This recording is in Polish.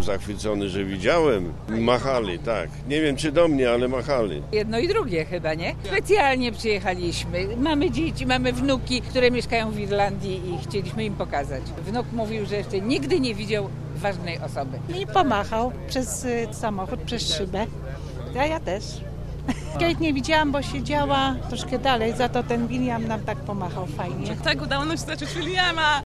byłem zachwycony, że widziałem. Machali, tak. Nie wiem, czy do mnie, ale machali. Jedno i drugie chyba, nie? Specjalnie przyjechaliśmy. Mamy dzieci, mamy wnuki, które mieszkają w Irlandii i chcieliśmy im pokazać. Wnuk mówił, że jeszcze nigdy nie widział ważnej osoby. I pomachał przez samochód, przez szybę. A ja też. Kate nie widziałam, bo siedziała troszkę dalej, za to ten William nam tak pomachał fajnie. Tak udało nam się zobaczyć Williama.